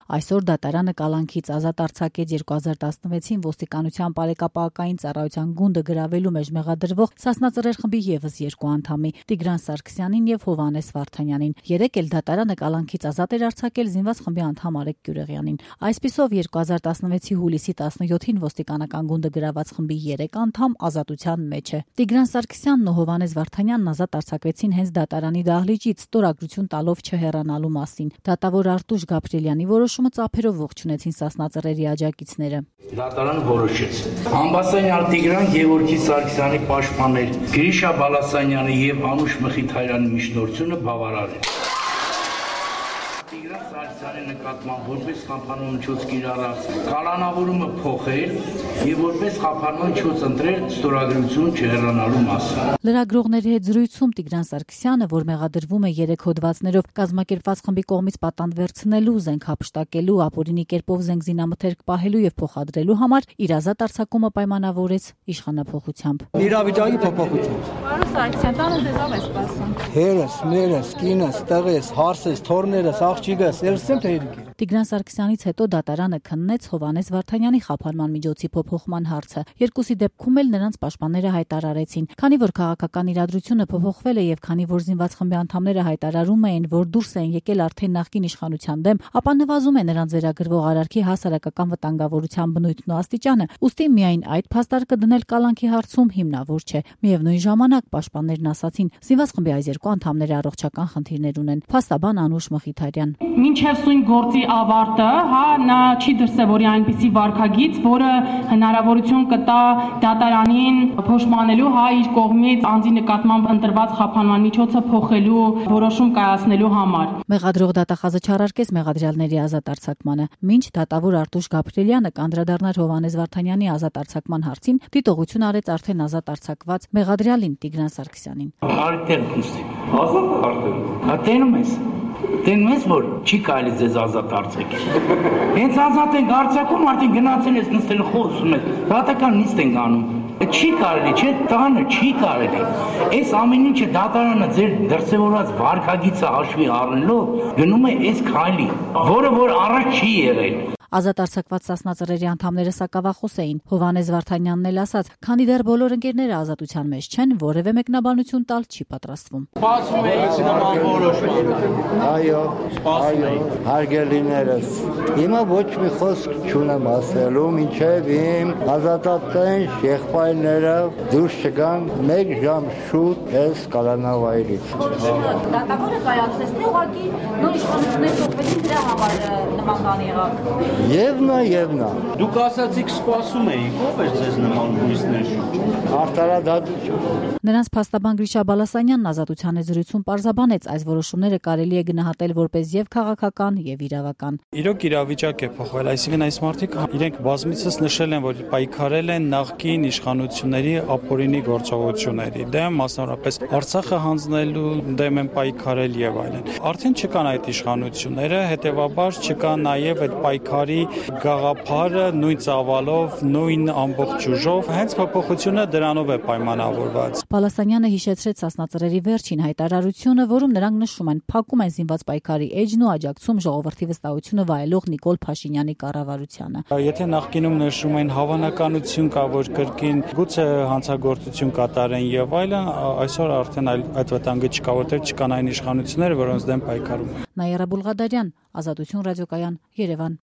Այսօր դատարանը կալանքից ազատ արձակեց 2016-ին ոստիկանության բարեկապահական ծառայության գունդը գրավելու մեջ մեղադրվող Սասնա Ծռեր խմբի ևս 2 անդամի Տիգրան Սարգսյանին եւ Հովհաննես Վարդանյանին։ Երեկ էլ դատարանը կալանքից ազատ էր արձակել զինված խմբի անդամ Արեգ Գյուրեղյանին։ Այսպիսով 2016-ի հուլիսի 17-ին ոստիկանական գունդը գրաված խմբի 3 անդամ ազատության մեջ է։ Տիգրան Սարգսյանն ու Հովհաննես Վարդանյանն ազատ արձակվեցին հենց դատարանի դահլիճից ստորագրություն տալով չհեռանալու մասին։ Դատավոր Արտուշ Գաբրիելյանի որոշումը ծափերով ողջունեցին Սասնա Ծռերի աջակիցները։ Դատարանը որոշեց Համբասանյան Տիգրան Գևորգի Սարգսյանի պաշտպաներ Գրիշա Բալասանյանի եւ Անուշ Մխիթարյանի միջնորդությունը բավարար է։ Տիգրան Սարգսյանի նկատմամբ որպես խափանման միջոց կիրառած կալանավորումը փոխել եւ որպես խափանման միջոց ընտրել ստորագրություն չհեռանալու մասին։ Լրագրողների հետ զրույցում Տիգրան Սարգսյանը, որ մեղադրվում է 3 հոդվածներով կազմակերպված խմբի կողմից պատանդ վերցնելու, զենք հափշտակելու, ապօրինի կերպով զենք զինամթերք պահելու եւ փոխադրելու համար, իր ազատ արձակումը պայմանավորեց իշխանափոխությամբ։ Իրավիճակի փոփոխությամբ։ Պարոն Սարգսյան, տանը ձեզ ով է սպասում։ Հերս, մերս, կինս, տղես, հարսես, թորներս, աղջիկս, ելսեմ թե իրիկի։ Տիգրան Սարգսյանից հետո դատարանը քննեց Հովհաննես Վարդանյանի խափանման միջոցի փոփոխման հարցը։ Երկուսի դեպքում էլ նրանց պաշտպանները հայտարարեցին, քանի որ քաղաքական իրադրությունը փոփոխվել է եւ քանի որ զինված խմբի անդամները հայտարարում էին, որ դուրս են եկել արդեն նախկին իշխանության դեմ, ապա նվազում է նրանց վերագրվող արարքի հասարակական վտանգավորության բնույթն ու աստիճանը, ուստի միայն այդ փաստարկը դնել կալանքի հարցում հիմնավոր չէ։ Միևնույն ժամանակ պաշտպաններն ասացին, զինված խմբի այս 2 անդամները առողջական խնդիրներ ունեն։ Փաստաբան Անուշ Մխիթարյան։ Մինչև սույն գործի ավարտը, նա չի դրսևորի այնպիսի վարքագիծ, որը հնարավորություն կտա դատարանին փոշմանելու իր կողմից անձի նկատմամբ ընտրված խափանման միջոցը փոխելու որոշում կայացնելու համար։ Մեղադրող դատախազը չարարկեց մեղադրյալների ազատ արձակմանը։ Մինչ դատավոր Արտուշ Գաբրիելյանը կանդրադառնար Հովհաննես Վարդանյանի ազատ արձակման հարցին, դիտողություն արեց արդեն ազատ արձակված մեղադրյալին Տիգրան Սարգսյանին։ Արդեն ազատ արդեն։ Հատենում ես։ Տենում ես, որ չի կարելի ձեզ ազատ արձակել։ Հենց ազատ ենք արձակում, արդեն գնացել ես նստել խոսում ես։ Դատական նիստ ենք անում։ Չի կարելի, չէ, տանը չի կարելի։ Այս ամեն ինչը դատարանը ձեր դրսևորած վարքագիծը հաշվի առնելով գնում է այս քայլի, որը որ առաջ չի եղել։ Ազատ արձակված Սասնա Ծռերի անդամները սակավախոս էին։ Հովհաննես Վարդանյանն էլ ասաց, քանի դեռ բոլոր ընկերները ազատության մեջ չեն, որևէ մեկնաբանություն տալ չի պատրաստվում։ Սպասում եք նման որոշման։ Այո, հարգելիներս, հիմա ոչ մի խոսք չունեմ ասելու, մինչև իմ ազատատենչ եղբայրները դուրս չգան 1 ժամ շուտ այս կալանավայրից։ Դատավորը կայացրեց, թե ուղղակի նոր իշխանություններ փոխվեցին դրա համար նման բան եղավ։ Եվ նա։ Դուք ասացիք սպասում էիք, ով էր ձեզ նման լույսներ շուտ։ Արտարադատություն։ Նրանց փաստաբան Գրիշա Բալասանյանն ազատության զրույցում պարզաբանեց, այս որոշումները կարելի է գնահատել որպես եւ քաղաքական եւ իրավական։ Իրոք իրավիճակ է փոխվել, այսինքն այս մարդիկ իրենք բազմիցս նշել են, որ պայքարել են նախկին իշխանությունների ապօրինի գործողությունների դեմ, մասնավորապես Արցախը հանձնելու դեմ են պայքարել եւ այլն։ Արդեն չկան այդ իշխանությունները, հետեւաբար չկա նաեւ այդ պայքարի գաղափարը նույն ծավալով, նույն ամբողջ ուժով, հենց փոփոխությունը դրանով է պայմանավորված։ Բալասանյանը հիշեցրեց Սասնա Ծռերի վերջին հայտարարությունը, որում նրանք նշում են, փակում են զինված պայքարի էջն ու աջակցում ժողովրդի վստահությունը վայելող Նիկոլ Փաշինյանի կառավարությանը։ Եթե նախկինում նշում են հավանականություն կա, որ կրկին գուցե հանցագործություն կատարեն եւ այլն, այսօր արդեն այդ վտանգը չկա, որտեղ չկան այն իշխանությունները, որոնց դեմ պայքարում են։ Նաիրա Բուլղադարյան, Ազատություն ռադիոկայան, Երևան։